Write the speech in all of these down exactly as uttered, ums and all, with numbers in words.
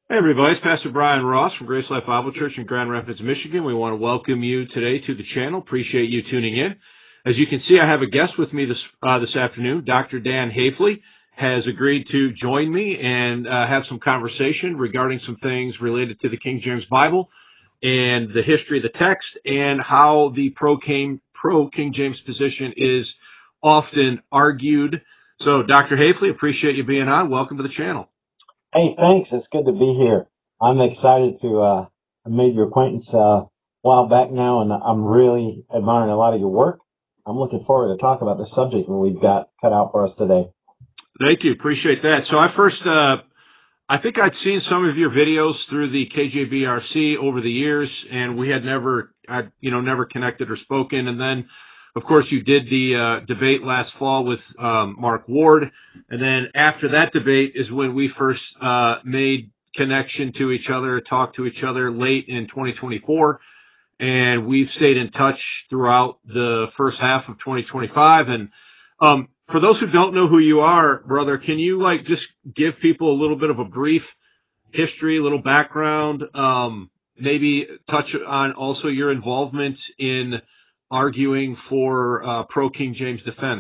Hey everybody, it's Pastor Brian Ross from Grace Life Bible Church in Grand Rapids, Michigan. We want to welcome you today to the channel. Appreciate you tuning in. As you can see, I have a guest with me this uh, this afternoon. Doctor Dan Haefele has agreed to join me and uh, have some conversation regarding some things related to the King James Bible and the history of the text and how the pro-King, pro-King James position is often argued. So, Doctor Haefele, appreciate you being on. Welcome to the channel. Hey, thanks. It's good to be here. I'm excited to, uh, I made your acquaintance, uh, a while back now, and I'm really admiring a lot of your work. I'm looking forward to talk about the subject that we've got cut out for us today. Thank you. Appreciate that. So I first, uh, I think I'd seen some of your videos through the K J V R C over the years, and we had never, I'd, you know, never connected or spoken. And then, of course, you did the uh, debate last fall with um, Mark Ward. And then after that debate is when we first uh, made connection to each other, talked to each other late in twenty twenty-four. And we've stayed in touch throughout the first half of twenty twenty-five. And um, for those who don't know who you are, brother, can you like just give people a little bit of a brief history, a little background, um, maybe touch on also your involvement in arguing for uh, pro-King James defense?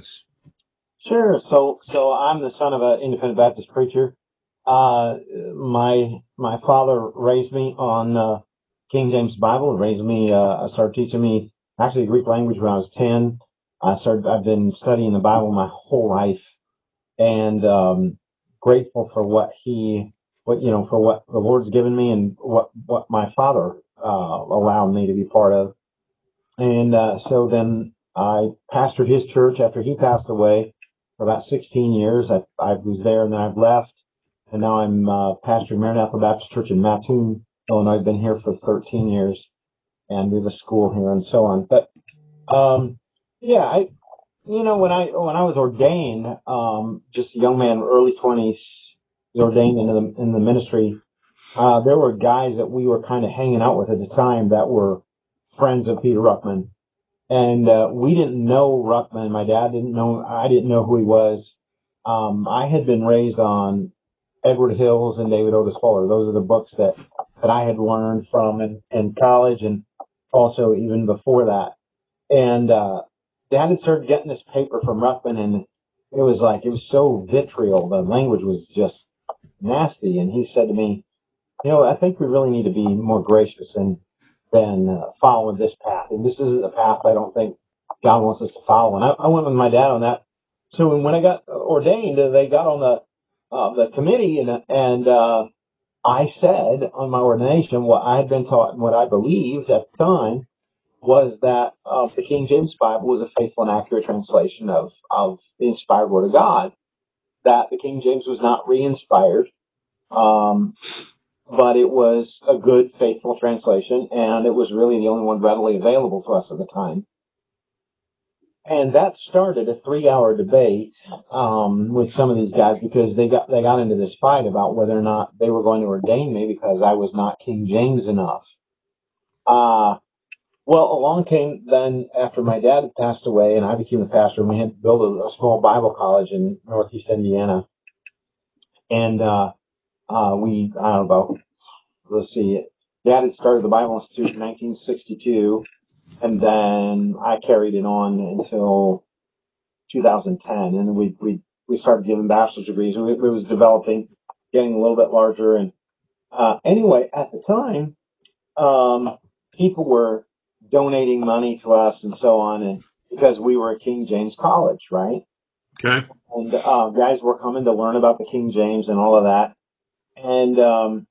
Sure. So, so I'm the son of an independent Baptist preacher. Uh, my, my father raised me on, uh, King James Bible, raised me, uh, started teaching me actually Greek language when I was ten. I started, I've been studying the Bible my whole life and, um, grateful for what he, what, you know, for what the Lord's given me and what, what my father, uh, allowed me to be part of. And, uh, so then I pastored his church after he passed away for about sixteen years. I, I was there and then I've left. And now I'm, uh, pastoring Maranatha Baptist Church in Mattoon, Illinois. I've been here for thirteen years and we have a school here and so on. But, um, yeah, I, you know, when I, when I was ordained, um, just a young man, early twenties, ordained into the, in the ministry, uh, there were guys that we were kind of hanging out with at the time that were friends of Peter Ruckman. And, uh, we didn't know Ruckman. My dad didn't know, I didn't know who he was. Um, I had been raised on Edward Hills and David Otis Fuller. Those are the books that, that I had learned from in, in college and also even before that. And, uh, Dad had started getting this paper from Ruckman and it was like, it was so vitriol. The language was just nasty. And he said to me, you know, I think we really need to be more gracious and than uh, following this path. And this isn't a path I don't think God wants us to follow. And I, I went with my dad on that. So when I got ordained, uh, they got on the uh, the committee, and and uh, I said on my ordination what I had been taught and what I believed at the time was that uh, the King James Bible was a faithful and accurate translation of of the inspired Word of God. That the King James was not re-inspired. Um, but it was a good, faithful translation, and it was really the only one readily available to us at the time. And that started a three-hour debate um, with some of these guys because they got they got into this fight about whether or not they were going to ordain me because I was not King James enough. Uh, well, along came then after my dad had passed away and I became a pastor, and we had built a, a small Bible college in Northeast Indiana, and uh, uh, we I don't know. Let's see, Dad had started the Bible Institute in nineteen sixty-two, and then I carried it on until two thousand ten, and we we we started giving bachelor's degrees, and it, it was developing, getting a little bit larger. And uh, anyway, at the time, um, people were donating money to us and so on, and because we were at King James College, right? Okay. And uh, guys were coming to learn about the King James and all of that, and um,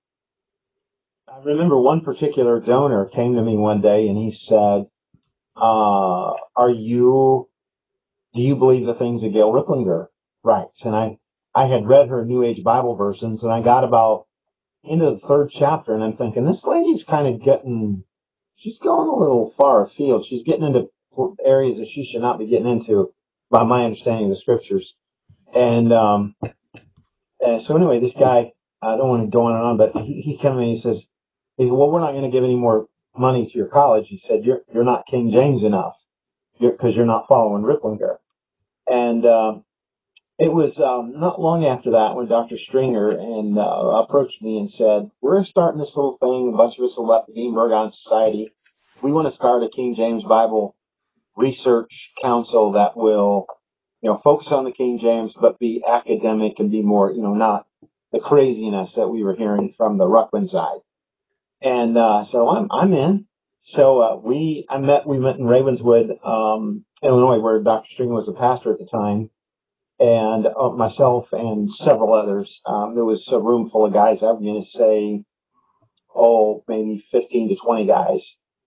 I remember one particular donor came to me one day and he said, uh, are you, do you believe the things that Gail Ripplinger writes? And I, I had read her New Age Bible versions and I got about into the third chapter and I'm thinking, this lady's kind of getting, she's going a little far afield. She's getting into areas that she should not be getting into by my understanding of the scriptures. And, um, and so anyway, this guy, I don't want to go on and on, but he, he came to me and he says, he said, well, we're not going to give any more money to your college. He said, you're, you're not King James enough because you're, you're not following Ripplinger. And, um, it was um, not long after that when Doctor Stringer and uh, approached me and said, "We're starting this little thing. A bunch of us have left the Gutenberg on Society. We want to start a King James Bible research council that will, you know, focus on the King James, but be academic and be more, you know, not the craziness that we were hearing from the Ruckman side." And uh, so I'm I'm in. So uh, we I met we met in Ravenswood, um, Illinois, where Doctor Stringer was a pastor at the time, and uh, myself and several others. Um, there was a room full of guys. I'm going to say, oh, maybe fifteen to twenty guys,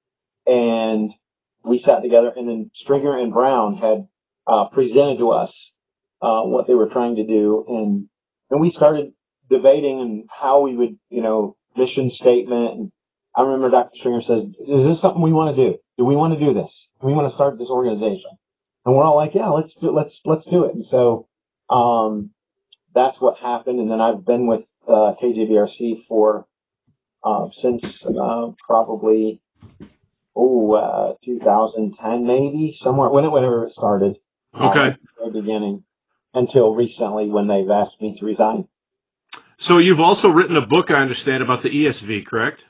and we sat together. And then Stringer and Brown had uh, presented to us uh, what they were trying to do, and and we started debating and how we would, you know, mission statement. And I remember Doctor Stringer says, "Is this something we want to do? Do we want to do this? Do we want to start this organization?" And we're all like, "Yeah, let's do, let's let's do it." And so um, that's what happened. And then I've been with uh, K J B R C for uh, since uh, probably oh uh, two thousand ten, maybe somewhere when it whenever it started. Okay. Uh, at the beginning until recently when they've asked me to resign. So you've also written a book, I understand, about the E S V, correct?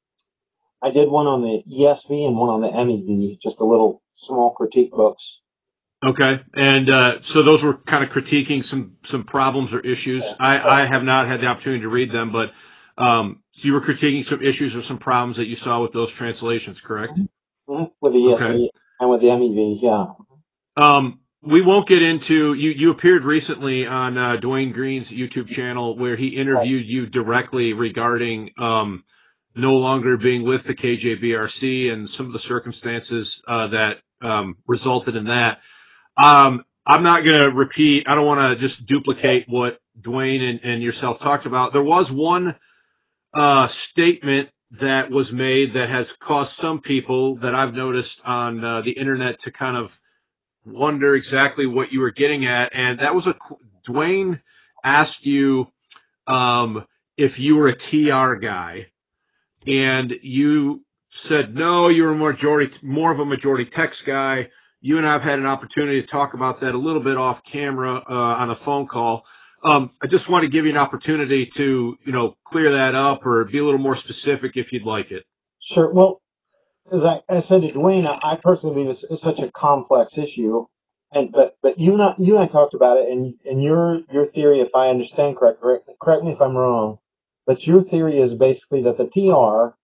I did one on the E S V and one on the M E V, just a little small critique books. Okay, and uh, so those were kind of critiquing some some problems or issues. I, I have not had the opportunity to read them, but um, so you were critiquing some issues or some problems that you saw with those translations, correct? Mm-hmm. With the E S V okay. And with the M E V, yeah. Um, we won't get into you. You appeared recently on uh, Dwayne Green's YouTube channel where he interviewed you directly regarding um, no longer being with the K J B R C and some of the circumstances uh, that um, resulted in that. Um, I'm not going to repeat. I don't want to just duplicate what Dwayne and, and yourself talked about. There was one uh, statement that was made that has caused some people that I've noticed on uh, the internet to kind of wonder exactly what you were getting at. And that was a, Dwayne asked you um, if you were a T R guy, and you said no, you were more majority, more of a majority text guy. You and I have had an opportunity to talk about that a little bit off camera uh, on a phone call. Um, I just want to give you an opportunity to, you know, clear that up or be a little more specific if you'd like it. Sure. Well, as I, I said to Dwayne, I personally believe it's, it's such a complex issue, and but but you not you and I talked about it, and and your your theory, if I understand correct, correct, correct me if I'm wrong, but your theory is basically that the T R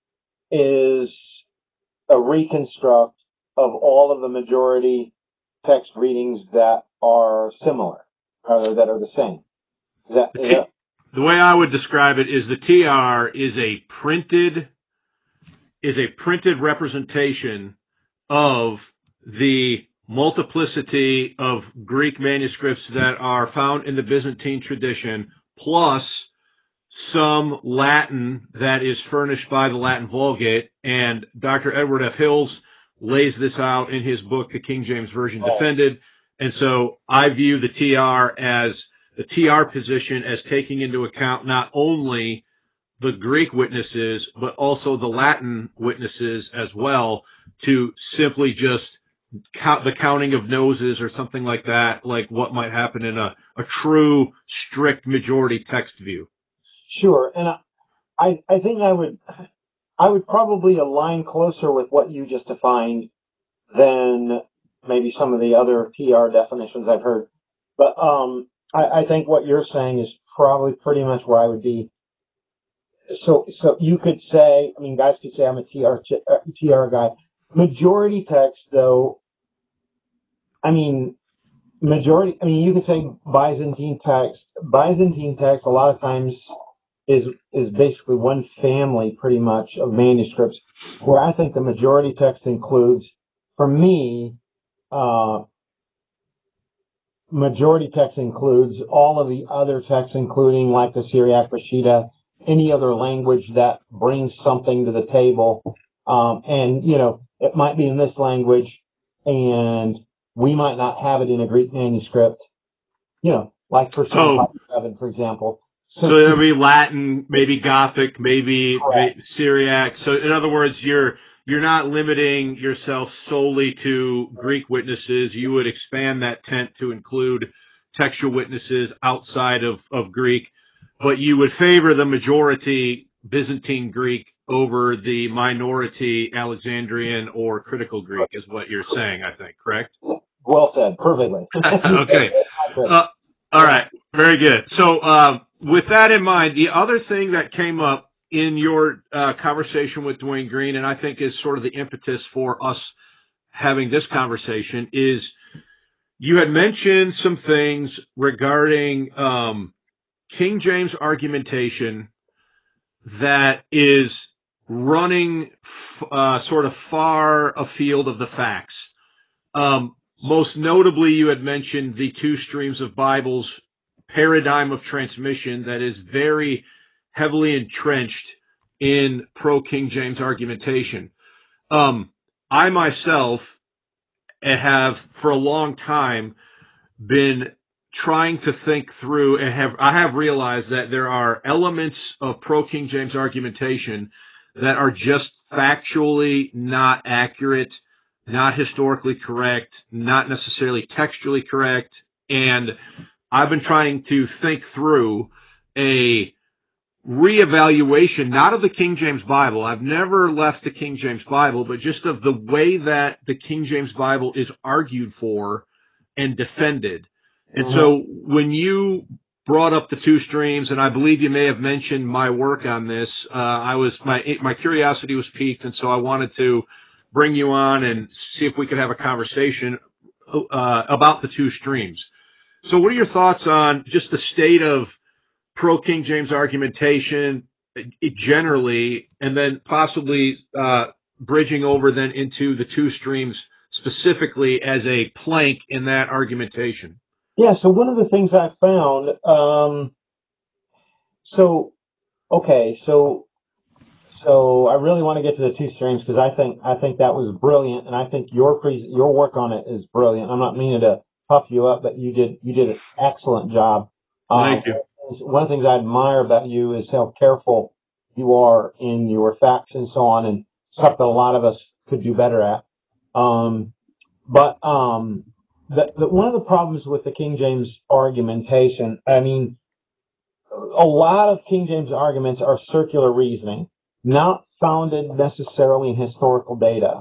is a reconstruct of all of the majority text readings that are similar, or that are the same. Is that, the, is that... the way I would describe it is the T R is a printed is a printed representation of the multiplicity of Greek manuscripts that are found in the Byzantine tradition, plus some Latin that is furnished by the Latin Vulgate. And Doctor Edward F. Hills lays this out in his book, The King James Version Defended. And so I view the T R as the T R position as taking into account not only the Greek witnesses, but also the Latin witnesses as well, to simply just count the counting of noses or something like that, like what might happen in a, a true, strict majority text view. Sure. And I, I think I would, I would probably align closer with what you just defined than maybe some of the other T R definitions I've heard. But, um, I, I think what you're saying is probably pretty much where I would be. So, so you could say, I mean, guys could say I'm a T R, T R guy. Majority text, though, I mean, majority, I mean, you could say Byzantine text. Byzantine text a lot of times is, is basically one family pretty much of manuscripts, where I think the majority text includes, for me, uh, majority text includes all of the other texts, including like the Syriac Peshitta, any other language that brings something to the table. Um, and, you know, it might be in this language and we might not have it in a Greek manuscript, you know, like for Psalm seven, for example. So, so there'll be Latin, maybe Gothic, maybe, maybe Syriac. So in other words, you're, you're not limiting yourself solely to Greek witnesses. You would expand that tent to include textual witnesses outside of, of Greek, but you would favor the majority Byzantine Greek over the minority Alexandrian or critical Greek, is what you're saying, I think, correct? Well said, perfectly. Okay. Uh, all right, very good. So uh, with that in mind, the other thing that came up in your uh, conversation with Dwayne Green, and I think is sort of the impetus for us having this conversation, is you had mentioned some things regarding um, King James argumentation that is running uh, sort of far afield of the facts. Um, most notably, you had mentioned the two streams of Bibles paradigm of transmission that is very heavily entrenched in pro-King James argumentation. Um, I myself have, for a long time, been trying to think through and have I have realized that there are elements of pro-King James argumentation that are just factually not accurate, not historically correct, not necessarily textually correct, and I've been trying to think through a reevaluation, not of the King James Bible. I've never left the King James Bible, but just of the way that the King James Bible is argued for and defended. And mm-hmm. so when you brought up the two streams, and I believe you may have mentioned my work on this, uh, I was my my curiosity was piqued, and so I wanted to bring you on and see if we could have a conversation uh, about the two streams. So what are your thoughts on just the state of pro-King James argumentation generally, and then possibly uh, bridging over then into the two streams specifically as a plank in that argumentation? Yeah, so one of the things I found, um, so, okay, so so I really want to get to the two streams because I think I think that was brilliant, and I think your pre- your work on it is brilliant. I'm not meaning to puff you up, but you did you did an excellent job. Thank um, you. One of the things I admire about you is how careful you are in your facts and so on, and stuff that a lot of us could do better at. Um, but um, the, the, one of the problems with the King James argumentation, I mean, a lot of King James arguments are circular reasoning, not founded necessarily in historical data,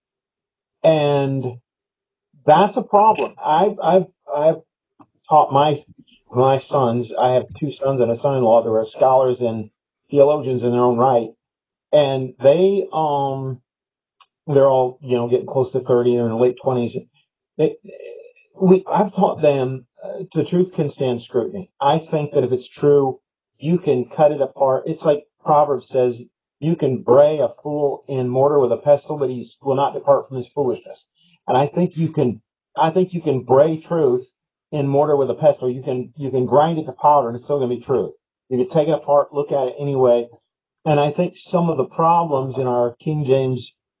and that's a problem. I've I've I've taught my my sons. I have two sons and a son-in-law that are scholars and theologians in their own right, and they um they're all you know getting close to thirty or in their late twenties. They, we I've taught them uh, the truth can stand scrutiny. I think that if it's true, you can cut it apart. It's like Proverbs says, you can bray a fool in mortar with a pestle, but he will not depart from his foolishness. And I think you can I think you can bray truth in mortar with a pestle. You can you can grind it to powder and it's still going to be truth. You can take it apart, look at it anyway. And I think some of the problems in our King James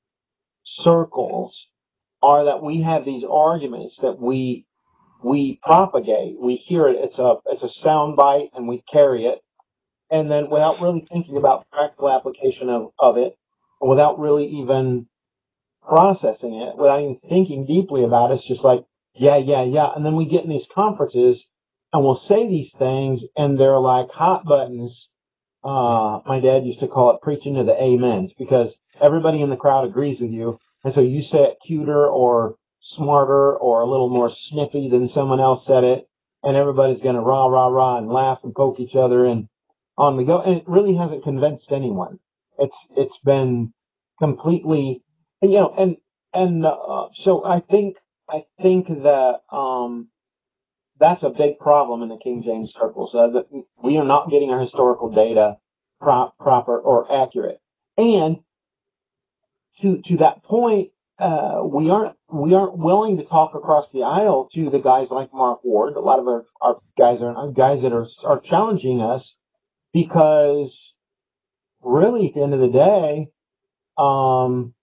circles are that we have these arguments that we we propagate. We hear it. It's a it's a sound bite, and we carry it. And then without really thinking about practical application of, of it, and without really even processing it, without even thinking deeply about it, it's just like, yeah, yeah, yeah. And then we get in these conferences and we'll say these things and they're like hot buttons. Uh, my dad used to call it preaching to the amens because everybody in the crowd agrees with you. And so you say it cuter or smarter or a little more snippy than someone else said it. And everybody's going to rah, rah, rah and laugh and poke each other and on we go. And it really hasn't convinced anyone. It's, it's been completely, you know, and, and, uh, so I think, I think that, um, that's a big problem in the King James circles. Uh, that we are not getting our historical data pro- proper or accurate. And to, to that point, uh, we aren't, we aren't willing to talk across the aisle to the guys like Mark Ward. A lot of our, our guys are, guys that are, are challenging us because really at the end of the day, um,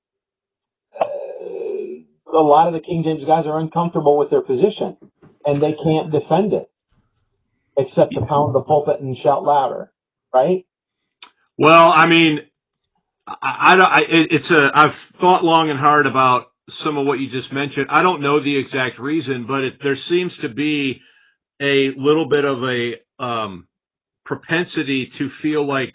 a lot of the King James guys are uncomfortable with their position and they can't defend it except to pound the pulpit and shout louder, right? Well, I mean, I, I, I it's a, I've thought long and hard about some of what you just mentioned. I don't know the exact reason, but it, there seems to be a little bit of a um, propensity to feel like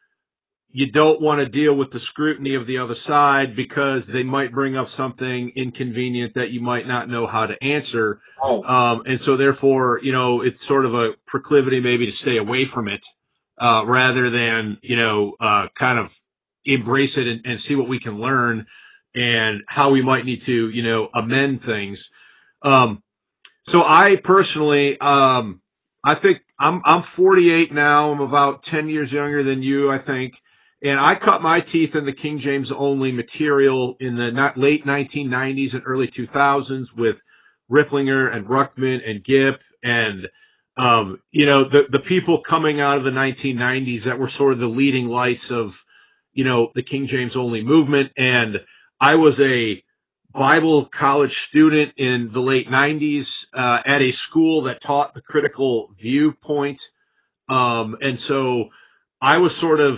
you don't want to deal with the scrutiny of the other side because they might bring up something inconvenient that you might not know how to answer. Right. Um, and so therefore, you know, it's sort of a proclivity maybe to stay away from it, uh, rather than, you know, uh, kind of embrace it and, and see what we can learn and how we might need to, you know, amend things. Um, so I personally, um, I think I'm, I'm forty-eight now. I'm about ten years younger than you, I think. And I cut my teeth in the King James only material in the not late nineteen nineties and early two thousands with Ripplinger and Ruckman and Gipp and, um, you know, the, the people coming out of the nineteen nineties that were sort of the leading lights of, you know, the King James only movement. And I was a Bible college student in the late nineties, uh, at a school that taught the critical viewpoint. Um, and so I was sort of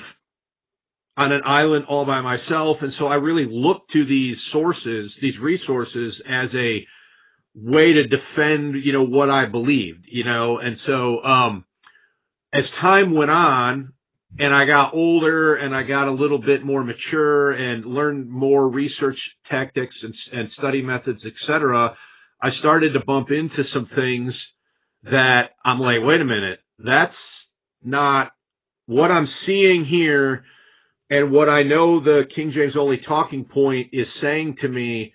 on an island all by myself. And so I really looked to these sources, these resources as a way to defend, you know, what I believed, you know. And so, um, as time went on and I got older and I got a little bit more mature and learned more research tactics and, and study methods, et cetera, I started to bump into some things that I'm like, wait a minute, that's not what I'm seeing here. And what I know the King James only talking point is saying to me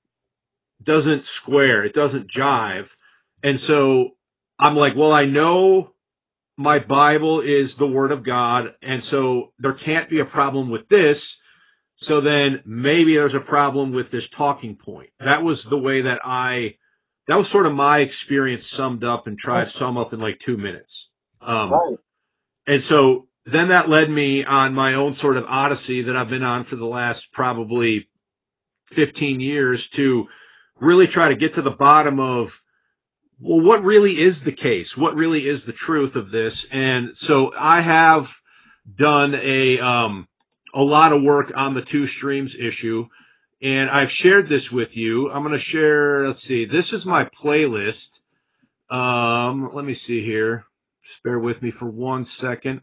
doesn't square. It doesn't jive. And so I'm like, well, I know my Bible is the Word of God, and so there can't be a problem with this. So then maybe there's a problem with this talking point. That was the way that I, that was sort of my experience summed up and tried to sum up in like two minutes. Um, Right. and so then that led me on my own sort of odyssey that I've been on for the last probably fifteen years to really try to get to the bottom of, well, what really is the case? What really is the truth of this? And so I have done a, um, a lot of work on the two streams issue, and I've shared this with you. I'm going to share, let's see, this is my playlist. Um, let me see here. Just bear with me for one second.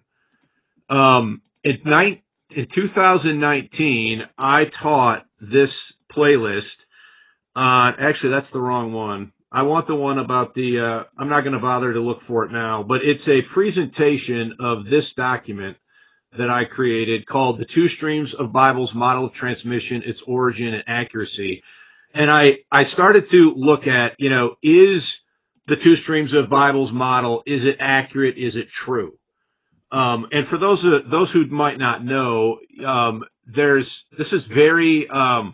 Um, in, nine, in two thousand nineteen, I taught this playlist on, actually, that's the wrong one. I want the one about the, uh, I'm not going to bother to look for it now, but it's a presentation of this document that I created called The Two Streams of Bible's Model of Transmission, Its Origin and Accuracy. And I, I started to look at, you know, is the two streams of Bible's model, is it accurate? Is it true? Um, and for those, uh, those who might not know, um, there's, this is very, um,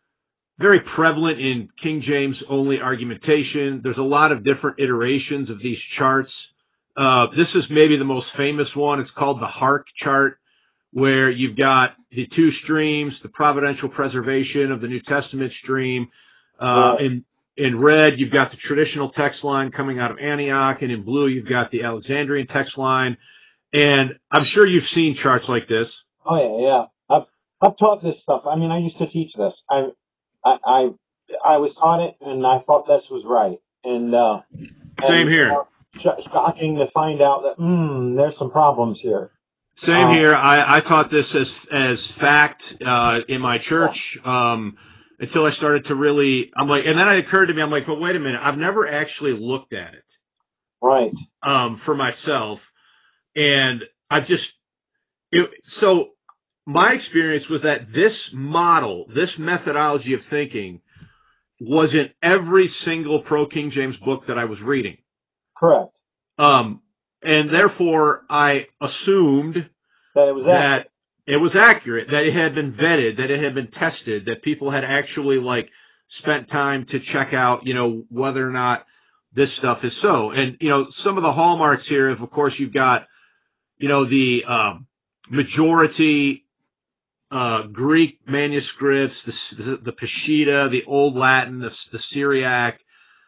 very prevalent in King James only argumentation. There's a lot of different iterations of these charts. Uh, this is maybe the most famous one. It's called the Hark chart, where you've got the two streams, the providential preservation of the New Testament stream. Uh, Right. in, in red, you've got the traditional text line coming out of Antioch, and in blue, you've got the Alexandrian text line. And I'm sure you've seen charts like this. Oh yeah, yeah. I've I've taught this stuff. I mean, I used to teach this. I I I, I was taught it, and I thought this was right. And uh, Same and, here. Uh, sh- shocking to find out that hmm, there's some problems here. Same Uh, here. I, I taught this as as fact uh, in my church um, until I started to really. I'm like, and then it occurred to me. I'm like, well, wait a minute. I've never actually looked at it right. um, for myself, and I just it, so my experience was that this model, this methodology of thinking, was in every single pro King James book that I was reading. Correct. Um, and therefore, I assumed That it was that accurate. it was accurate, that it had been vetted, that it had been tested, that people had actually like spent time to check out, you know, whether or not this stuff is so. And, you know, some of the hallmarks here, of course, you've got, you know, the um, majority uh, Greek manuscripts, the, the, the Peshitta, the Old Latin, the, the Syriac,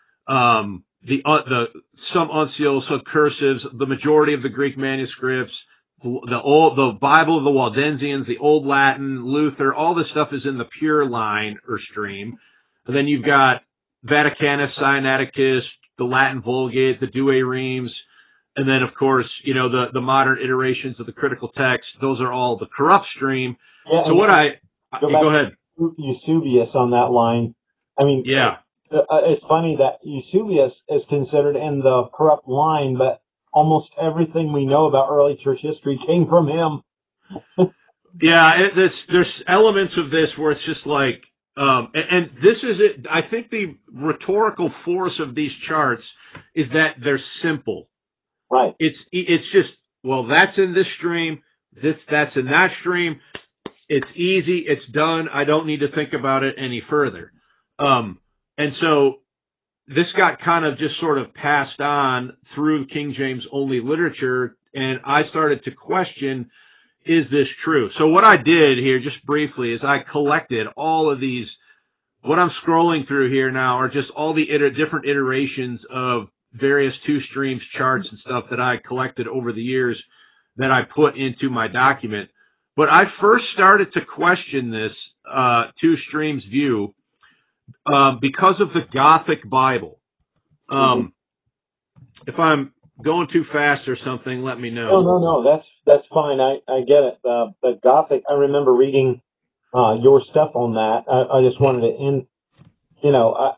um, the, uh, the, some uncials, some cursives, the majority of the Greek manuscripts, the old, the Bible of the Waldensians, the Old Latin, Luther, all this stuff is in the pure line or stream. And then you've got Vaticanus, Sinaiticus, the Latin Vulgate, the Douay Rheims, and then, of course, you know, the, the modern iterations of the critical text. Those are all the corrupt stream. Yeah, so what I, go, go ahead. Eusebius on that line. I mean, yeah, uh, it's funny that Eusebius is considered in the corrupt line, but almost everything we know about early church history came from him. yeah, it, there's, there's elements of this where it's just like, um, and, and this is it. I think the rhetorical force of these charts is that they're simple. Right. It's it's just, well, that's in this stream, this that's in that stream. It's easy, it's done. I don't need to think about it any further. Um, and so this got kind of just sort of passed on through King James only literature, and I started to question, is this true? So what I did here, just briefly, is I collected all of these. What I'm scrolling through here now are just all the iter- different iterations of various two streams charts and stuff that I collected over the years that I put into my document. But I first started to question this uh, two streams view uh, because of the Gothic Bible. Um, if I'm going too fast or something, let me know. No, no, no, that's that's fine. I, I get it. Uh, but Gothic, I remember reading uh, your stuff on that. I, I just wanted to end, you know, I,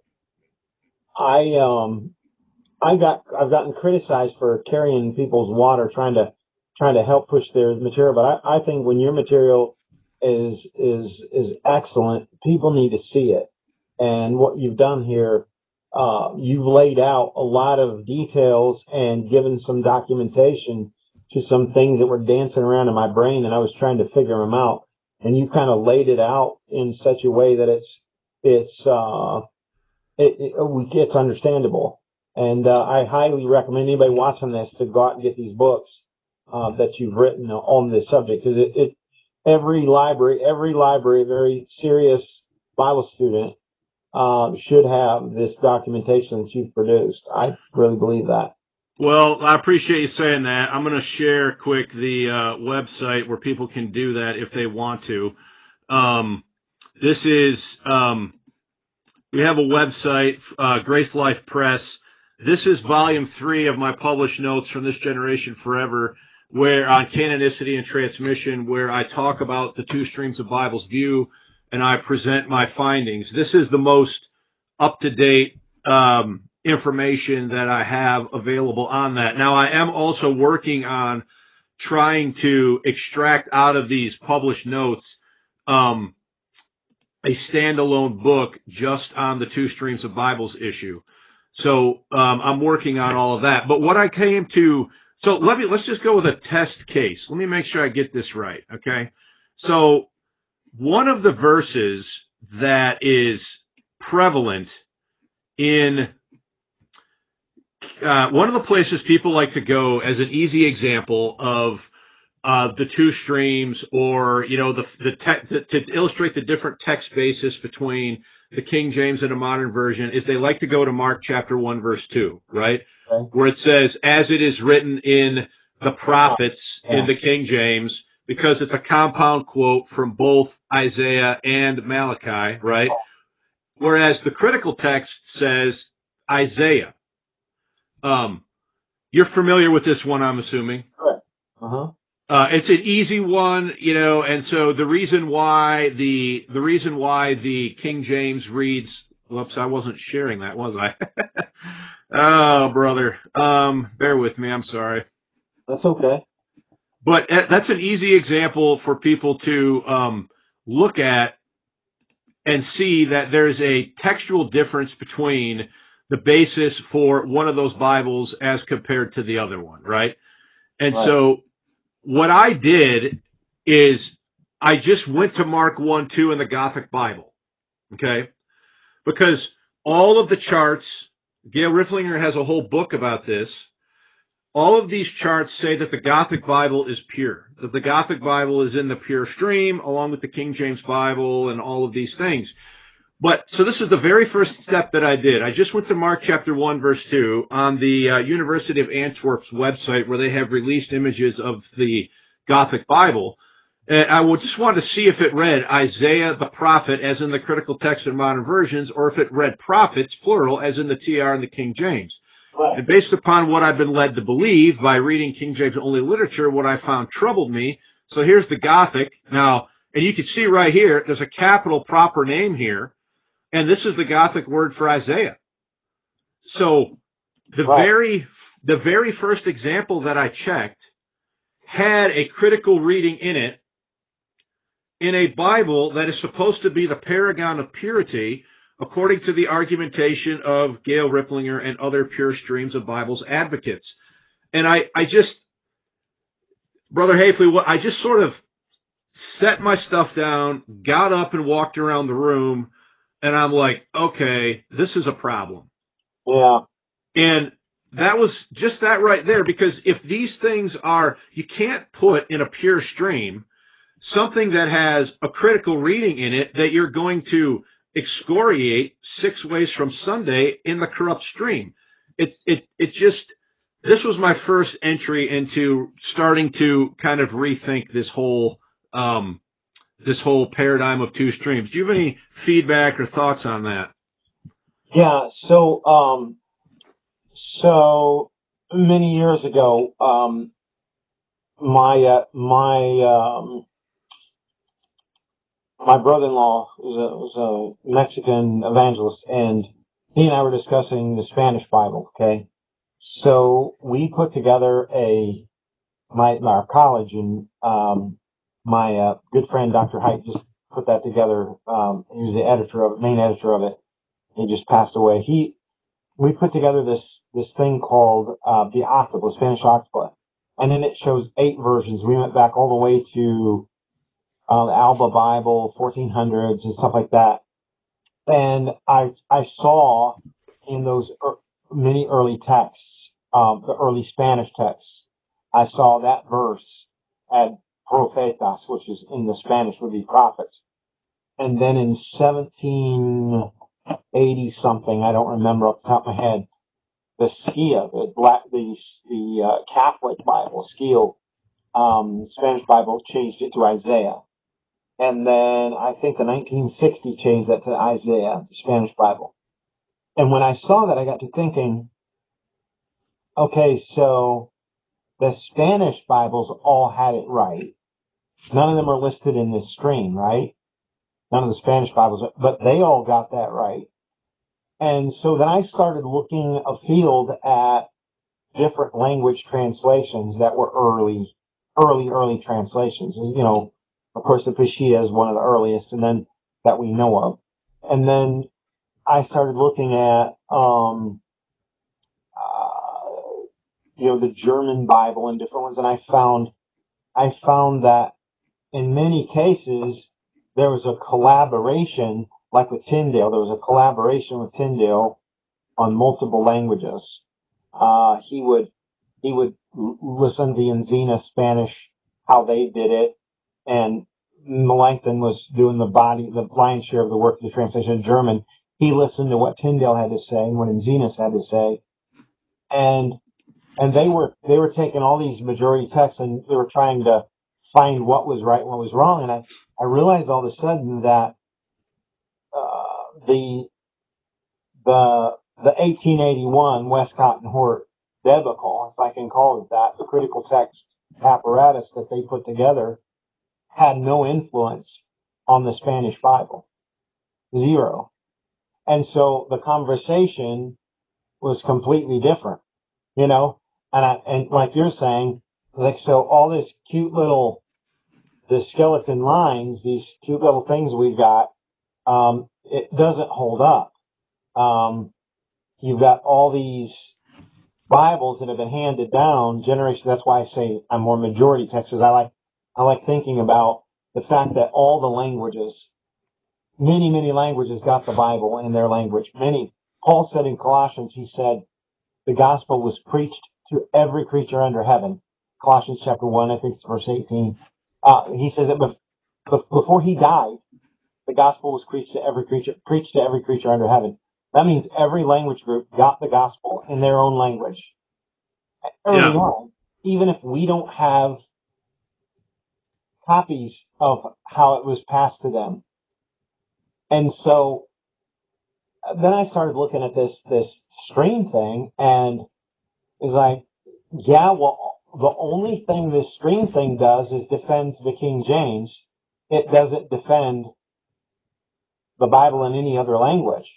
I um. I got I've gotten criticized for carrying people's water, trying to trying to help push their material. But I, I think when your material is is is excellent, people need to see it. And what you've done here, uh, you've laid out a lot of details and given some documentation to some things that were dancing around in my brain, and I was trying to figure them out. And you kind of laid it out in such a way that it's it's uh, it, it, it's understandable. And uh, I highly recommend anybody watching this to go out and get these books uh, that you've written on this subject, because it, it every library, every library, very serious Bible student uh, should have this documentation that you've produced. I really believe that. Well, I appreciate you saying that. I'm going to share quick the uh, website where people can do that if they want to. Um, this is um, we have a website, uh, Grace Life Press. This is volume three of my published notes from This Generation Forever, where on canonicity and transmission, where I talk about the two streams of Bible's view and I present my findings. This is the most up-to-date um, information that I have available on that. Now, I am also working on trying to extract out of these published notes um, a standalone book just on the two streams of Bible's issue. So um, I'm working on all of that. But what I came to, so let me let's just go with a test case. Let me make sure I get this right, okay? So one of the verses that is prevalent in uh, one of the places people like to go as an easy example of uh, the two streams, or you know, the the, te- the to illustrate the different text basis between the King James and a modern version, is they like to go to Mark chapter one, verse two, right? Okay. Where it says, as it is written in the prophets yeah. in the King James, because it's a compound quote from both Isaiah and Malachi, right? Whereas the critical text says Isaiah. Um, you're familiar with this one, I'm assuming. Correct. Uh-huh. Uh, it's an easy one, you know, and so the reason why the, the reason why the King James reads, whoops, I wasn't sharing that, was I? Oh, brother. Um, bear with me. I'm sorry. That's okay. But that's an easy example for people to, um, look at and see that there's a textual difference between the basis for one of those Bibles as compared to the other one, right? And right. so, what I did is I just went to Mark one two in the Gothic Bible, okay? Because all of the charts, Gail Rifflinger has a whole book about this. All of these charts say that the Gothic Bible is pure, that the Gothic Bible is in the pure stream, along with the King James Bible and all of these things. But, so this is the very first step that I did. I just went to Mark chapter one, verse two on the uh, University of Antwerp's website, where they have released images of the Gothic Bible. Uh, I would just wanted to see if it read Isaiah the prophet, as in the critical text in modern versions, or if it read prophets, plural, as in the T R and the King James. Right. And based upon what I've been led to believe by reading King James only literature, what I found troubled me. So here's the Gothic. Now, and you can see right here, there's a capital proper name here, and this is the Gothic word for Isaiah. So the Right. very, the very first example that I checked had a critical reading in it, in a Bible that is supposed to be the paragon of purity, according to the argumentation of Gail Ripplinger and other pure streams of Bible's advocates. And I, I just, Brother Hafley, what I just sort of set my stuff down, got up and walked around the room, and I'm like, okay, this is a problem. Yeah. And that was just that right there, because if these things are, you can't put in a pure stream something that has a critical reading in it that you're going to excoriate six ways from Sunday in the corrupt stream. It, it, it just, this was my first entry into starting to kind of rethink this whole, um, this whole paradigm of two streams. Do you have any feedback or thoughts on that? Yeah. So, um, so many years ago, um, my, uh, my, um, my brother-in-law was a, was a Mexican evangelist, and he and I were discussing the Spanish Bible. Okay. So we put together a, my, our college, and, um, my, uh, good friend, Doctor Height, just put that together. Um, he was the editor of it, main editor of it. He just passed away. He, we put together this, this thing called, uh, the Octopus, Spanish Octopus. And then it shows eight versions. We went back all the way to, uh, the Alba Bible, fourteen hundreds and stuff like that. And I, I saw in those er, many early texts, um, the early Spanish texts, I saw that verse at profetas, which is in the Spanish would be prophets. And then in seventeen eighty something, I don't remember off the top of my head, the Skia, the black, the, the, uh, Catholic Bible, Skia, um, Spanish Bible changed it to Isaiah. And then I think the nineteen sixty changed that to Isaiah, the Spanish Bible. And when I saw that, I got to thinking, okay, so the Spanish Bibles all had it right. None of them are listed in this stream, right? None of the Spanish Bibles, but they all got that right. And so then I started looking afield at different language translations that were early, early, early translations. You know, of course, the Peshitta is one of the earliest, and then that we know of. And then I started looking at, um, uh, you know, the German Bible and different ones, and I found, I found that in many cases there was a collaboration, like with Tyndale. There was a collaboration with Tyndale on multiple languages. Uh, he would, he would listen to the Enzina Spanish, how they did it, and Melanchthon was doing the body, the lion's share of the work of the translation in German. He listened to what Tyndale had to say and what Enzinas had to say. And, and they were, they were taking all these majority texts and they were trying to find what was right and what was wrong. And I, I realized all of a sudden that, uh, the, the, the eighteen eighty-one Westcott and Hort debacle, if I can call it that, the critical text apparatus that they put together had no influence on the Spanish Bible. Zero. And so the conversation was completely different, you know, and I, and like you're saying, like, so all this cute little, the skeleton lines, these cute little things we've got, um, it doesn't hold up. Um, you've got all these Bibles that have been handed down generation. That's why I say I'm more majority text, because I like, I like thinking about the fact that all the languages, many, many languages got the Bible in their language. Many. Paul said in Colossians, he said, the gospel was preached to every creature under heaven. Colossians chapter one, I think it's verse eighteen. Uh, he says that before he died, the gospel was preached to every creature, preached to every creature under heaven. That means every language group got the gospel in their own language early Yeah. on. Even if we don't have copies of how it was passed to them. And so then I started looking at this, this stream thing, and it's like, yeah, well, the only thing this stream thing does is defends the King James. It doesn't defend the Bible in any other language.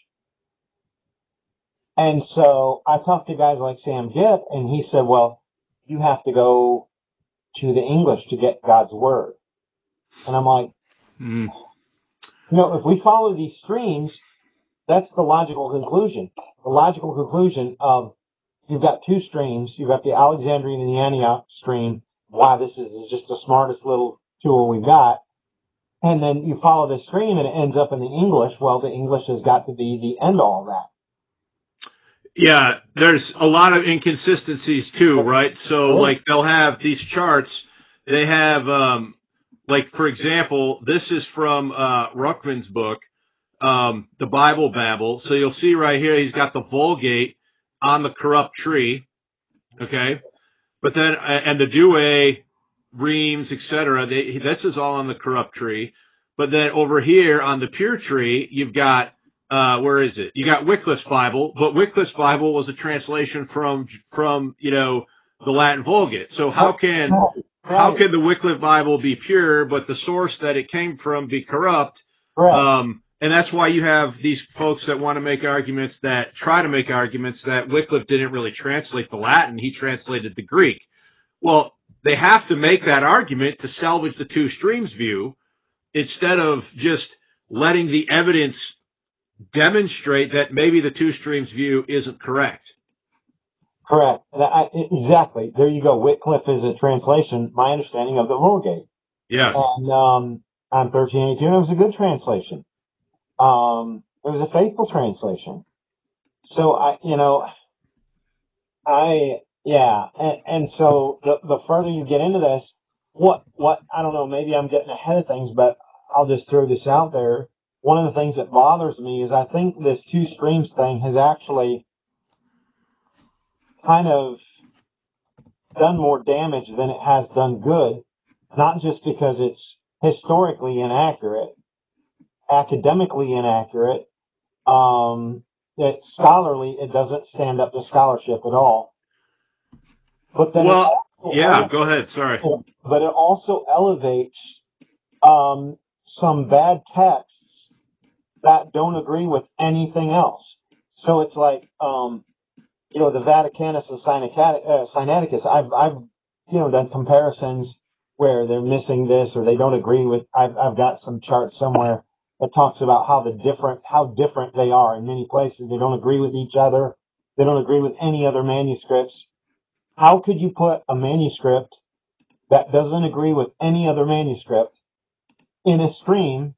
And so I talked to guys like Sam Gipp, and he said, well, you have to go to the English to get God's Word. And I'm like, mm. you know, if we follow these streams, that's the logical conclusion. The logical conclusion of you've got two streams. You've got the Alexandrian and the Antioch stream. Wow, this is just the smartest little tool we've got. And then you follow the stream and it ends up in the English. Well, the English has got to be the end all of that. Yeah, there's a lot of inconsistencies too, right? So, like, they'll have these charts. They have, um, like, for example, this is from uh, Ruckman's book, um, The Bible Babble. So you'll see right here, he's got the Vulgate on the corrupt tree, okay? But then, and the Douay, Reims, et cetera, they, this is all on the corrupt tree. But then over here on the pure tree, you've got, uh, where is it? You got Wycliffe's Bible, but Wycliffe's Bible was a translation from, from, you know, the Latin Vulgate. So how can, how can the Wycliffe Bible be pure, but the source that it came from be corrupt? Um, and that's why you have these folks that want to make arguments that try to make arguments that Wycliffe didn't really translate the Latin. He translated the Greek. Well, they have to make that argument to salvage the two streams view instead of just letting the evidence demonstrate that maybe the two streams view isn't correct. Correct. I, exactly. There you go. Wycliffe is a translation, my understanding of the Vulgate. Yeah. And um, on thirteen eighty-two, it was a good translation. Um, it was a faithful translation. So I, you know, I, yeah. And, and so the, the further you get into this, what, what, I don't know, maybe I'm getting ahead of things, but I'll just throw this out there. One of the things that bothers me is I think this two streams thing has actually kind of done more damage than it has done good, not just because it's historically inaccurate, academically inaccurate, um, it's scholarly, it doesn't stand up to scholarship at all. But then well, yeah, elevates, go ahead, sorry. But it also elevates um, some bad texts that don't agree with anything else. So it's like, um, you know, the Vaticanus and Sinaiticus, I've, I've, you know, done comparisons where they're missing this or they don't agree with, I've, I've got some charts somewhere that talks about how the different, how different they are in many places. They don't agree with each other. They don't agree with any other manuscripts. How could you put a manuscript that doesn't agree with any other manuscript in a stream,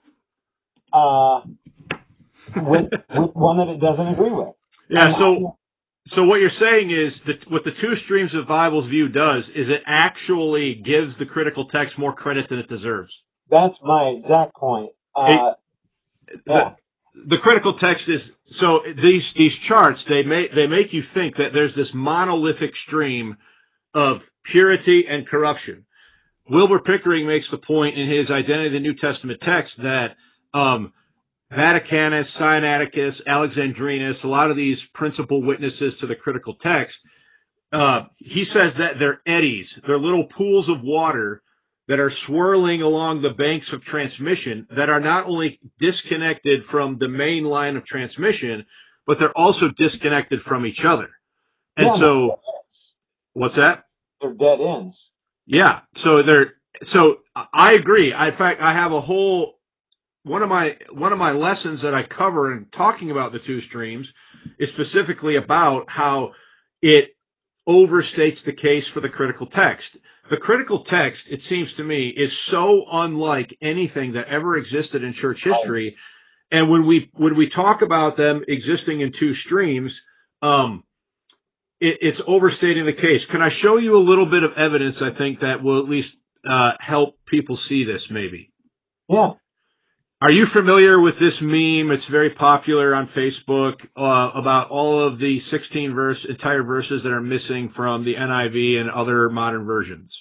uh, with, with one that it doesn't agree with? Yeah, and so, so what you're saying is that what the two streams of Bibles view does is it actually gives the critical text more credit than it deserves. That's my exact point. Uh, it, yeah. the, the critical text is, so these, these charts, they make, they make you think that there's this monolithic stream of purity and corruption. Wilbur Pickering makes the point in his Identity of the New Testament text that, um, Vaticanus, Sinaiticus, Alexandrinus, a lot of these principal witnesses to the critical text, uh, he says that they're eddies. They're little pools of water that are swirling along the banks of transmission that are not only disconnected from the main line of transmission, but they're also disconnected from each other. And yeah, so, what's that? They're dead ends. Yeah. So they're, so I agree. I, in fact, I have a whole, One of my one of my lessons that I cover in talking about the two streams is specifically about how it overstates the case for the critical text. The critical text, it seems to me, is so unlike anything that ever existed in church history. And when we when we talk about them existing in two streams, um, it, it's overstating the case. Can I show you a little bit of evidence? I think that will at least uh, help people see this, maybe. Yeah. Are you familiar with this meme? It's very popular on Facebook uh, about all of the sixteen verse entire verses that are missing from the N I V and other modern versions.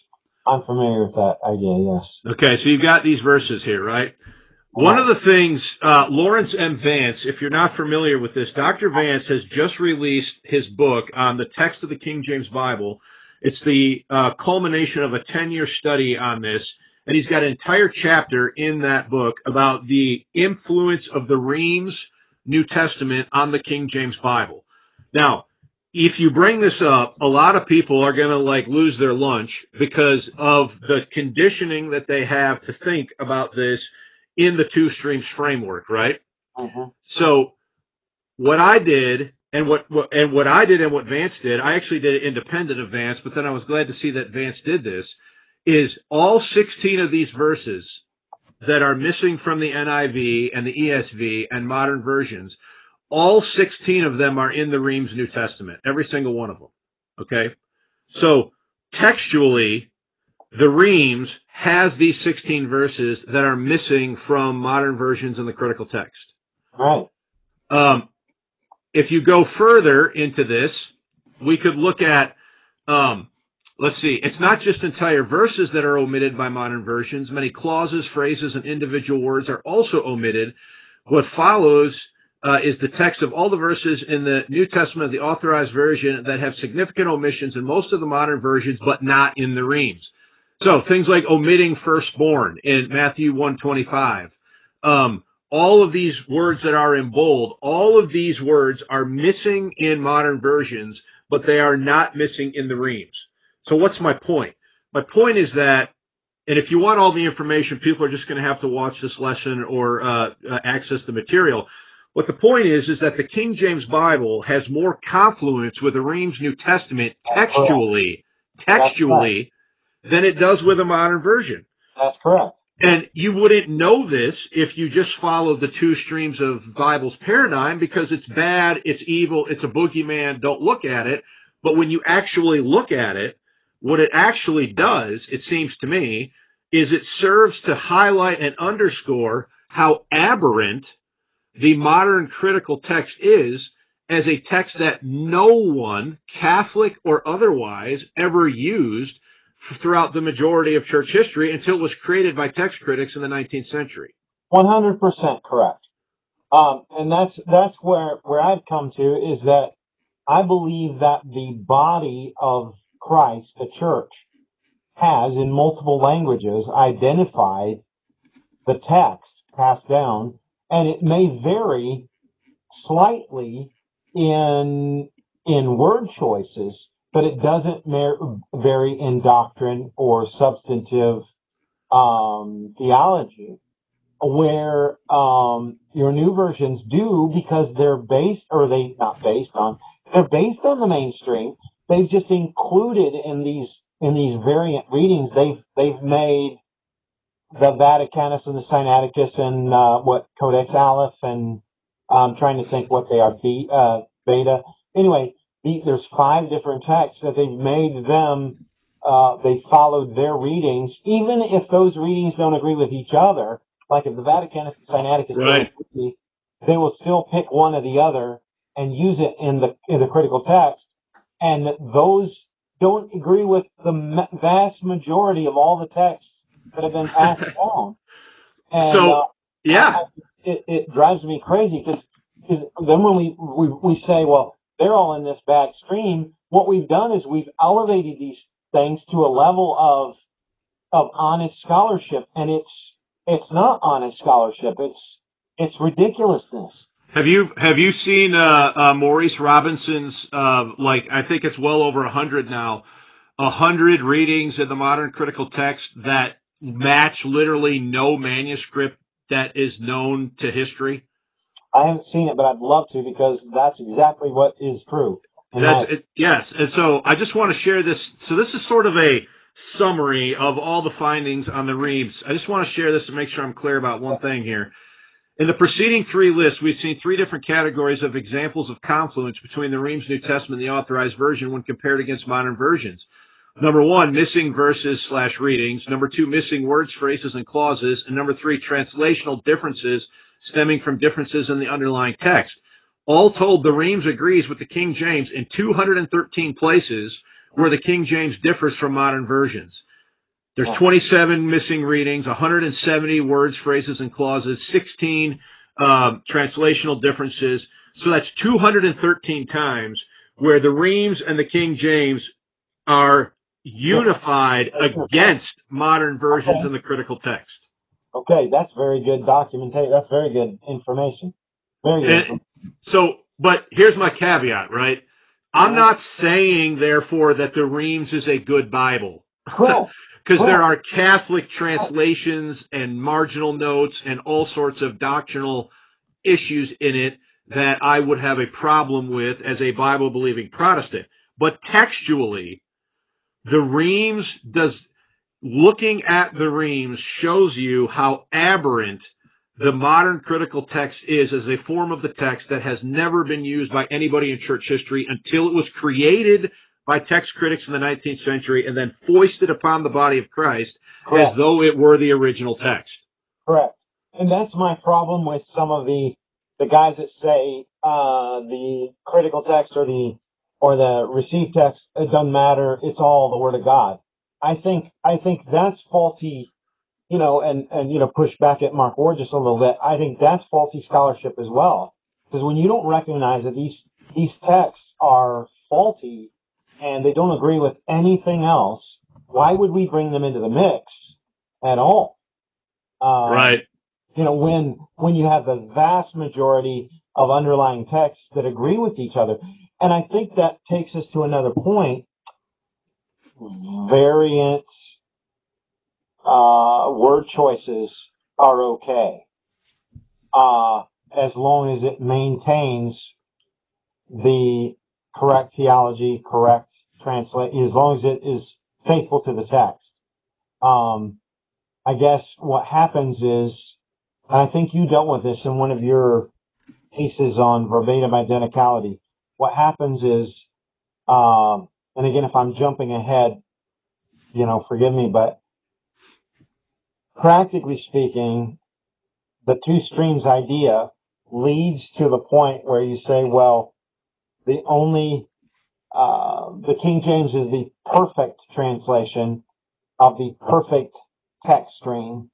I'm familiar with that idea, yes. Okay, so you've got these verses here, right? One of the things, uh, Lawrence M. Vance, if you're not familiar with this, Doctor Vance has just released his book on the text of the King James Bible. It's the uh, culmination of a ten-year study on this, and he's got an entire chapter in that book about the influence of the Reims New Testament on the King James Bible. Now, if you bring this up, a lot of people are going to like lose their lunch because of the conditioning that they have to think about this in the two streams framework, right? Mm-hmm. So what I did and what, what and what I did and what Vance did, I actually did it independent of Vance, but then I was glad to see that Vance did this, is all sixteen of these verses that are missing from the N I V and the E S V and modern versions, all sixteen of them are in the Reims New Testament, every single one of them. Okay? So textually, the Reims has these sixteen verses that are missing from modern versions in the critical text. Right. Um, if you go further into this, we could look at, um, let's see, it's not just entire verses that are omitted by modern versions. Many clauses, phrases, and individual words are also omitted. What follows uh, is the text of all the verses in the New Testament of the Authorized Version that have significant omissions in most of the modern versions, but not in the Reims. So things like omitting firstborn in Matthew one twenty-five. Um, all of these words that are in bold, all of these words are missing in modern versions, but they are not missing in the Reims. So what's my point? My point is that, and if you want all the information, people are just going to have to watch this lesson or uh, uh, access the material. What the point is, is that the King James Bible has more confluence with the Reims New Testament textually, textually, than it does with a modern version. That's correct. And you wouldn't know this if you just followed the two streams of Bible's paradigm, because it's bad, it's evil, it's a boogeyman, don't look at it. But when you actually look at it, what it actually does, it seems to me, is it serves to highlight and underscore how aberrant the modern critical text is as a text that no one, Catholic or otherwise, ever used throughout the majority of church history until it was created by text critics in the nineteenth century. one hundred percent correct. Um, and that's that's where, where I've come to, is that I believe that the body of Christ, the church, has in multiple languages identified the text passed down, and it may vary slightly in in word choices, but it doesn't mer- vary in doctrine or substantive um, theology, where um, your new versions do, because they're based, or they not based on, they're based on the mainstream. They've just included in these in these variant readings. They've they've made the Vaticanus and the Sinaiticus and uh, what Codex Aleph, and I'm trying to think what they are, B, uh, Beta. Anyway, the, there's five different texts that they've made them. Uh, they followed their readings, even if those readings don't agree with each other. Like if the Vaticanus and Sinaiticus Right. don't agree, they will still pick one or the other and use it in the in the critical text. And those don't agree with the vast majority of all the texts that have been passed down. And so, uh, yeah. I, it, it drives me crazy, because then when we, we we say, well, they're all in this bad stream, what we've done is we've elevated these things to a level of of honest scholarship, and it's it's not honest scholarship. It's it's ridiculousness. Have you have you seen uh, uh, Maurice Robinson's uh, like I think it's well over a hundred now, a hundred readings in the modern critical text that match literally no manuscript that is known to history? I haven't seen it, but I'd love to, because that's exactly what is true. That's it, yes, and so I just want to share this. So this is sort of a summary of all the findings on the Reims. I just want to share this to make sure I'm clear about one thing here. In the preceding three lists, we've seen three different categories of examples of confluence between the Reims New Testament and the Authorized Version when compared against modern versions. Number one, missing verses slash readings. Number two, missing words, phrases, and clauses. And number three, translational differences stemming from differences in the underlying text. All told, the Reims agrees with the King James in two hundred thirteen places where the King James differs from modern versions. There's twenty-seven missing readings, one hundred seventy words, phrases, and clauses, sixteen um, translational differences. So that's two hundred thirteen times where the Reams and the King James are unified against modern versions Okay. in the critical text. Okay, that's very good documentation. That's very good information. Very good. And so, but here's my caveat, right? I'm not saying, therefore, that the Reams is a good Bible. Cool. Because cool. there are Catholic translations and marginal notes and all sorts of doctrinal issues in it that I would have a problem with as a Bible-believing Protestant. But textually, the Reams does, looking at the Reams shows you how aberrant the modern critical text is as a form of the text that has never been used by anybody in church history until it was created by text critics in the nineteenth century and then foisted upon the body of Christ Correct. As though it were the original text. Correct. And that's my problem with some of the the guys that say uh, the critical text or the or the received text, it doesn't matter, it's all the Word of God. I think I think that's faulty, you know, and, and you know, push back at Mark Ward just a little bit. I think that's faulty scholarship as well. Because when you don't recognize that these these texts are faulty and they don't agree with anything else, why would we bring them into the mix at all? Uh, right. You know, when when you have the vast majority of underlying texts that agree with each other. And I think that takes us to another point. Variants, uh, word choices are okay. Uh, as long as it maintains the correct theology, correct translate, as long as it is faithful to the text. Um, I guess what happens is, and I think you dealt with this in one of your pieces on verbatim identicality. What happens is, um, and again, if I'm jumping ahead, you know, forgive me, but practically speaking, the two streams idea leads to the point where you say, well, the only, uh, the King James is the perfect translation of the perfect text stream.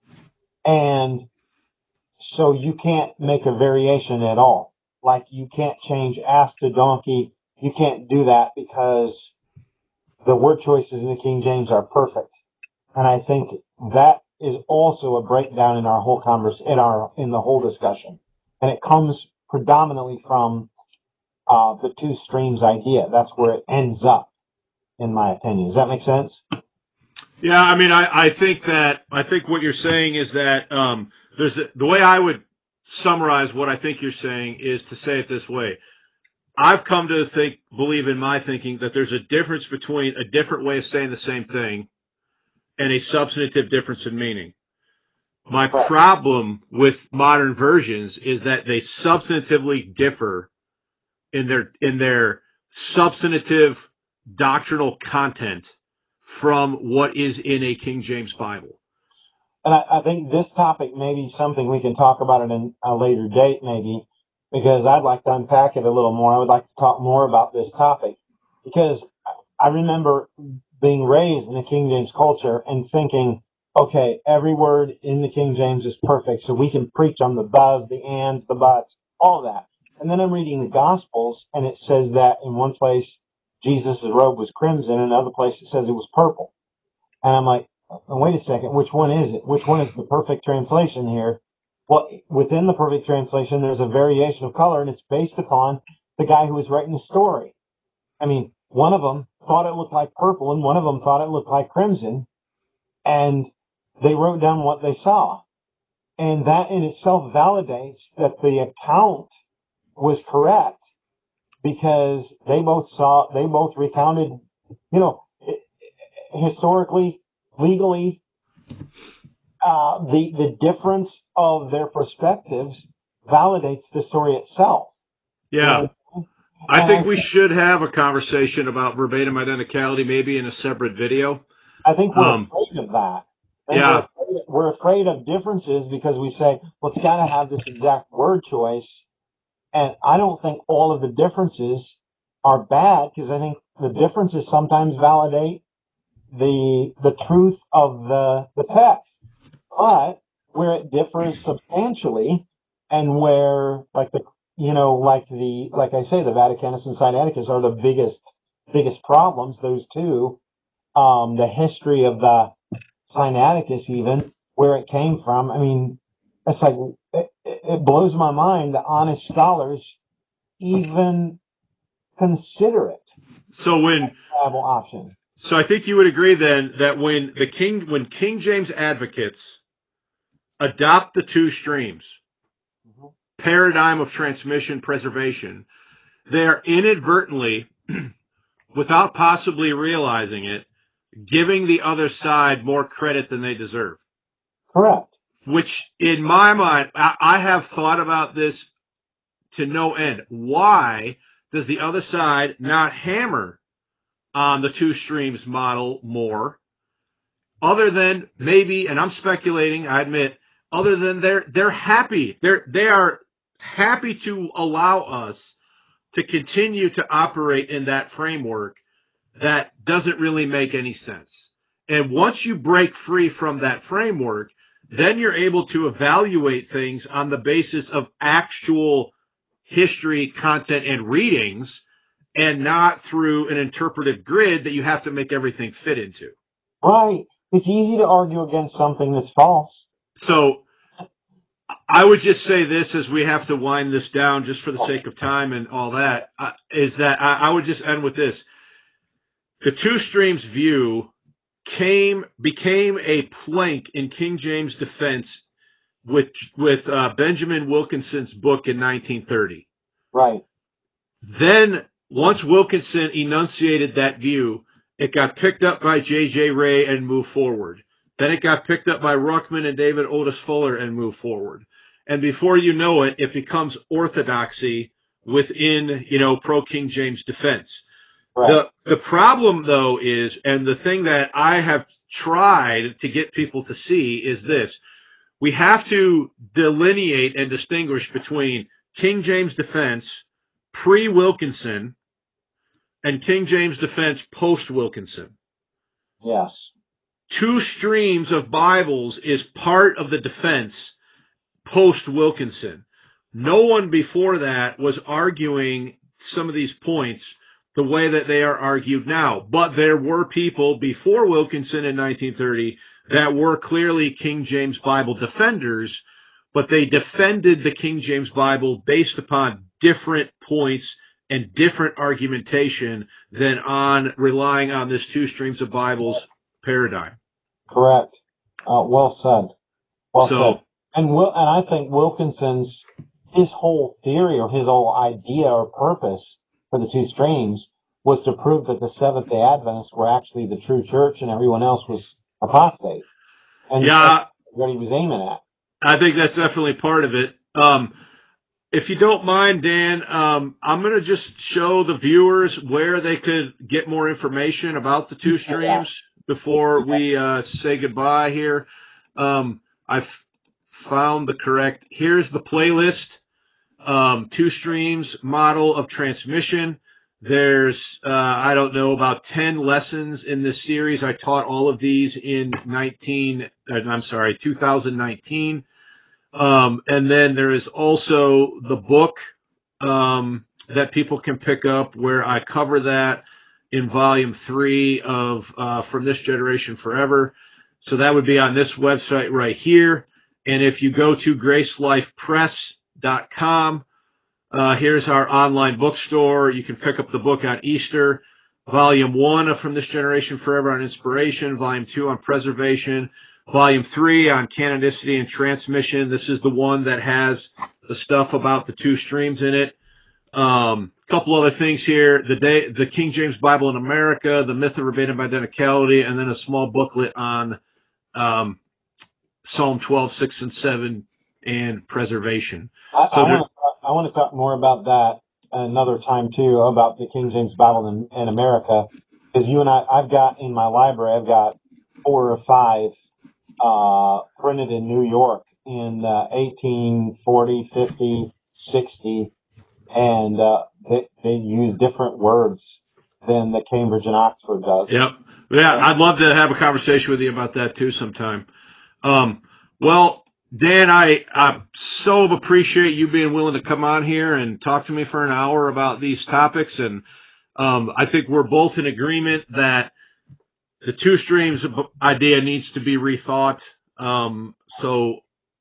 And so you can't make a variation at all. Like you can't change ass to donkey. You can't do that because the word choices in the King James are perfect. And I think that is also a breakdown in our whole converse, in our, in the whole discussion. And it comes predominantly from, uh, the two streams idea. That's where it ends up, in my opinion. Does that make sense? Yeah, I mean, I, I think that, I think what you're saying is that, um, there's a, the way I would summarize what I think you're saying is to say it this way. I've come to think, believe in my thinking that there's a difference between a different way of saying the same thing and a substantive difference in meaning. My problem with modern versions is that they substantively differ in their, in their substantive doctrinal content from what is in a King James Bible. And I, I think this topic may be something we can talk about at a later date, maybe, because I'd like to unpack it a little more. I would like to talk more about this topic because I remember being raised in the King James culture and thinking, okay, every word in the King James is perfect, so we can preach on the thus, the ands, the buts, all of that. And then I'm reading the Gospels, and it says that in one place, Jesus' robe was crimson, in another place it says it was purple. And I'm like, wait a second, which one is it? Which one is the perfect translation here? Well, within the perfect translation, there's a variation of color, and it's based upon the guy who was writing the story. I mean, one of them thought it looked like purple, and one of them thought it looked like crimson, and they wrote down what they saw. And that in itself validates that the account was correct because they both saw, they both recounted, you know, historically, legally, uh, the, the difference of their perspectives validates the story itself. Yeah. And, I think we should have a conversation about verbatim identicality, maybe in a separate video. I think we're um, afraid of that. Yeah. We're afraid, we're afraid of differences because we say, well, it's got to have this exact word choice. And I don't think all of the differences are bad because I think the differences sometimes validate the the truth of the the text. But where it differs substantially, and where like the you know like the like I say the Vaticanus and Sinaiticus are the biggest biggest problems. Those two, um, the history of the Sinaiticus, even where it came from. I mean, it's like it, it blows my mind that honest scholars even consider it So when a viable option. So I think you would agree then that when the King when King James advocates adopt the two streams, Mm-hmm. paradigm of transmission preservation, they are inadvertently, without possibly realizing it, giving the other side more credit than they deserve. Correct. Which, in my mind, I, I have thought about this to no end. Why does the other side not hammer on the two streams model more, other than maybe, and I'm speculating, I admit, other than they're they're happy. They're they are happy to allow us to continue to operate in that framework that doesn't really make any sense. And once you break free from that framework, then you're able to evaluate things on the basis of actual history, content, and readings, and not through an interpretive grid that you have to make everything fit into. Right. It's easy to argue against something that's false. So I would just say this as we have to wind this down just for the sake of time and all that, uh, is that I, I would just end with this. The two streams view came became a plank in King James defense with with uh, Benjamin Wilkinson's book in nineteen thirty. Right. Then, once Wilkinson enunciated that view, it got picked up by J J Ray and moved forward. Then it got picked up by Ruckman and David Otis Fuller and moved forward. And before you know it, it becomes orthodoxy within, you know, pro-King James defense. Right. The, the problem, though, is, and the thing that I have tried to get people to see is this. We have to delineate and distinguish between King James defense pre-Wilkinson and King James defense post-Wilkinson. Yes. Two streams of Bibles is part of the defense post-Wilkinson. No one before that was arguing some of these points the way that they are argued now. But there were people before Wilkinson in nineteen thirty that were clearly King James Bible defenders, but they defended the King James Bible based upon different points and different argumentation than on relying on this two streams of Bibles paradigm. Correct. Uh, well said. Well So, said. And Will, and I think Wilkinson's, his whole theory or his whole idea or purpose for the two streams was to prove that the Seventh-day Adventists were actually the true church and everyone else was apostate. And yeah, that's what he was aiming at. I think that's definitely part of it. Um, if you don't mind, Dan, um, I'm going to just show the viewers where they could get more information about the two streams before we uh, say goodbye here. Um, I've found the correct, here's the playlist, um, two streams model of transmission. There's, uh, I don't know, about ten lessons in this series. I taught all of these in nineteen, uh, I'm sorry, two thousand nineteen. Um, and then there is also the book, um, that people can pick up where I cover that in volume three of, uh, From This Generation Forever. So that would be on this website right here. And if you go to grace life press dot com, uh, here's our online bookstore. You can pick up the book on Easter, volume one of From This Generation Forever on inspiration, volume two on preservation, volume three on canonicity and transmission. This is the one that has the stuff about the two streams in it. Um, a couple other things here, the day, the King James Bible in America, the myth of verbatim identicality, and then a small booklet on, um, Psalm twelve, six and seven and preservation. I, So I want to I want to talk more about that another time too, about the King James Bible in, in America, because you and I, I've got in my library, I've got four or five uh, printed in New York in uh, eighteen forty, fifty, sixty, and uh, they, they use different words than the Cambridge and Oxford does. Yep. Yeah, I'd love to have a conversation with you about that too sometime. Um, well, Dan, I, I so appreciate you being willing to come on here and talk to me for an hour about these topics. And um, I think we're both in agreement that the two streams idea needs to be rethought. Um, so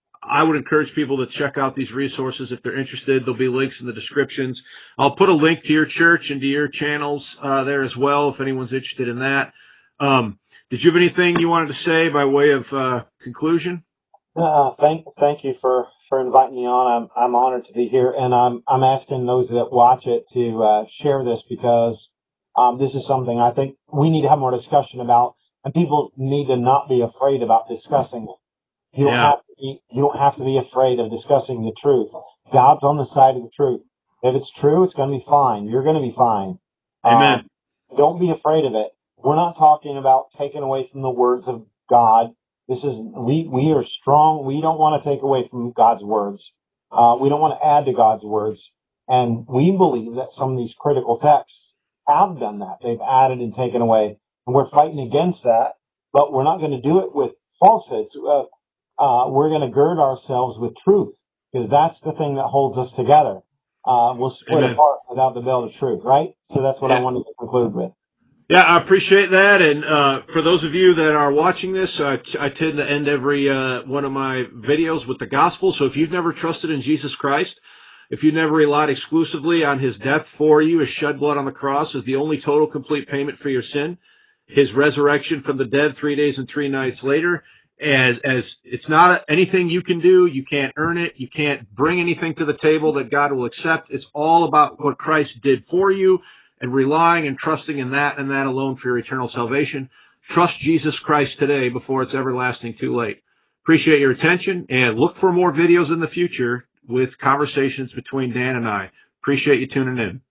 I would encourage people to check out these resources if they're interested. There'll be links in the descriptions. I'll put a link to your church and to your channels uh, there as well if anyone's interested in that. Um, did you have anything you wanted to say by way of uh, conclusion? Uh, thank, thank you for, for inviting me on. I'm, I'm honored to be here, and I'm, I'm asking those that watch it to uh, share this because um, this is something I think we need to have more discussion about, and people need to not be afraid about discussing it. You don't Yeah. have to be, you don't have to be afraid of discussing the truth. God's on the side of the truth. If it's true, it's going to be fine. You're going to be fine. Amen. Um, don't be afraid of it. We're not talking about taking away from the words of God. This is, we, we are strong. We don't want to take away from God's words. Uh, we don't want to add to God's words. And we believe that some of these critical texts have done that. They've added and taken away. And we're fighting against that, but we're not going to do it with falsehoods. Uh, uh, we're going to gird ourselves with truth because that's the thing that holds us together. Uh, we'll split Amen. apart without the belt of truth, right? So that's what Yeah. I wanted to conclude with. Yeah, I appreciate that. And uh, for those of you that are watching this, I, I tend to end every uh, one of my videos with the gospel. So if you've never trusted in Jesus Christ, if you've never relied exclusively on his death for you, his shed blood on the cross is the only total complete payment for your sin, his resurrection from the dead three days and three nights later, as, as it's not anything you can do, you can't earn it, you can't bring anything to the table that God will accept. It's all about what Christ did for you, and relying and trusting in that and that alone for your eternal salvation. Trust Jesus Christ today before it's everlasting too late. Appreciate your attention, and look for more videos in the future with conversations between Dan and I. Appreciate you tuning in.